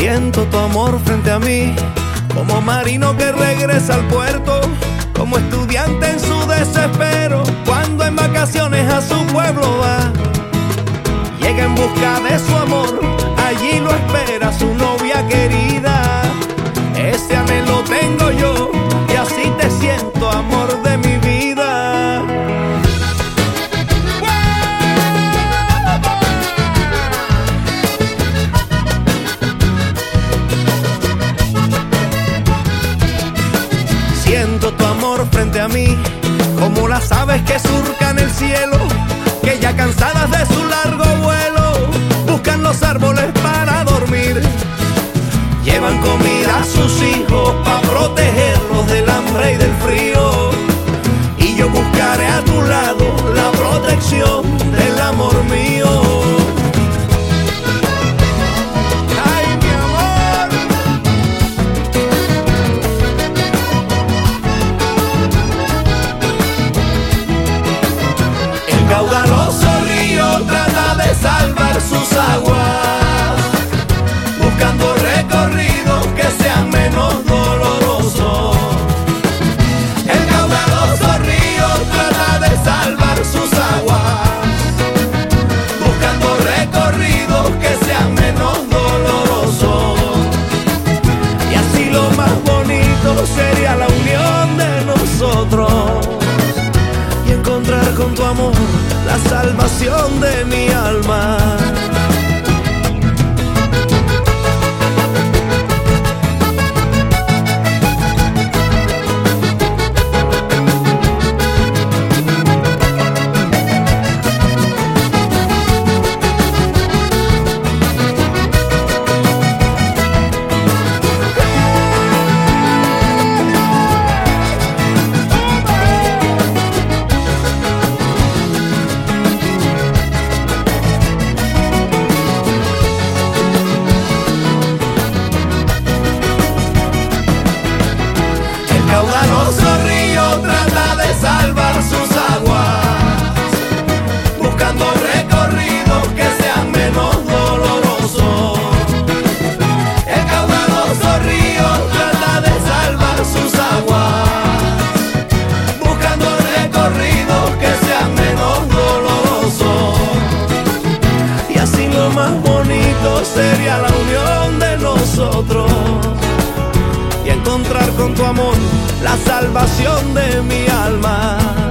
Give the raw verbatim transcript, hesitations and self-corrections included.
Siento tu amor frente a mí, como marino que regresa al puerto, como estudiante en su desespero, cuando en vacaciones a su pueblo va. Llega en busca de su amor, allí lo espera su novia querida. Ese anhelo tengo yo, y así te siento, amor de mi vida. Siento tu amor frente a mí, como las aves que surcan el cielo, que ya cansadas de su largo vuelo, buscan los árboles para dormir. Llevan comida a sus hijos para protegerlos del hambre y del frío. Y yo buscaré a tu lado la protección del amor mío. ¡Ay, mi amor! El caudaloso río trata de salvar sus aguas, buscando recorridos que sean menos dolorosos. El caudaloso río trata de salvar sus aguas, buscando recorridos que sean menos dolorosos. Y así lo más bonito sería la unión de nosotros, y encontrar con tu amor la salvación de mi alma. El caudaloso río trata de salvar sus aguas, buscando recorridos que sean menos dolorosos. El caudaloso río trata de salvar sus aguas, buscando recorridos que sean menos dolorosos. Y así lo más bonito sería la unión de nosotros, y encontrar con tu amor la salvación de mi alma.